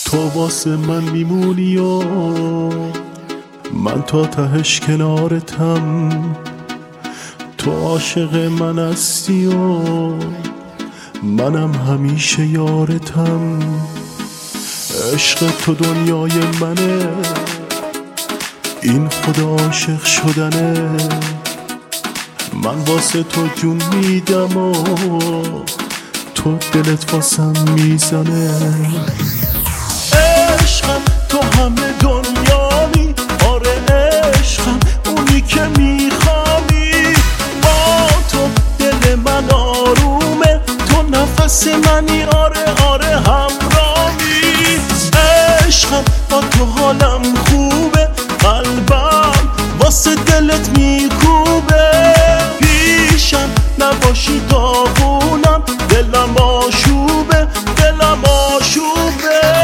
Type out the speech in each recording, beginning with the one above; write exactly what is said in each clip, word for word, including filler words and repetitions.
تو واسه من میمونی و من تا تهش کنارتم. تو عاشق من هستی و منم همیشه یارتم. عشق تو دنیای منه، این خدا عاشق شدنه. من واسه تو جون میدم و تو دلت واسم میزنه. عشقم تو همه دنیامی، آره عشقم اونی که میخوانی. با تو دل من آرومه، تو نفس منی، آره آره همراهی. عشقم با تو حالم خوبه، قلبم واسه دلت میکوبه. پیشم نباشی داغونم، دلم آشوبه دلم آشوبه.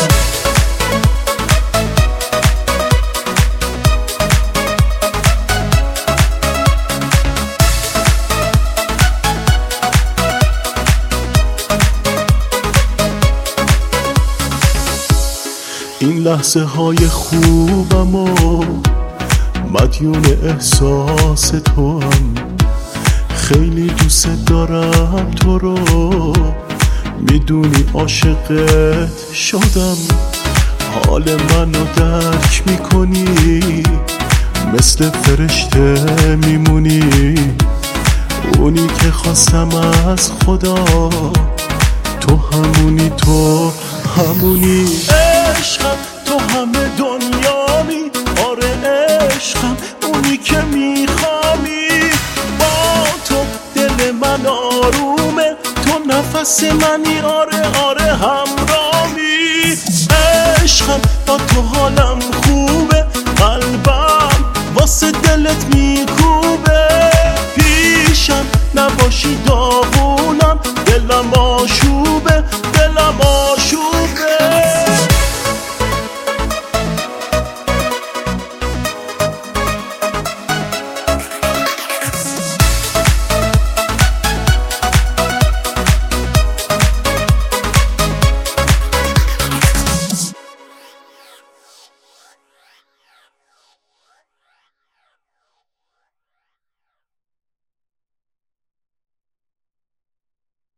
این لحظه های خوبم و مدیون احساس تو هم. خیلی دوست دارم تو رو، میدونی عاشقت شدم. حال منو درک میکنی، مثل فرشته میمونی. اونی که خواستم از خدا، تو همونی تو همونی. عشقم تو همه دنیامی، آره عشقم اونی که میخوامی. با تو دل من آرومه، تو نفس منی، آره آره همراهی. عشقم با تو حالم خوبه، قلبم واسه دلت میکوبه. پیشم نباشی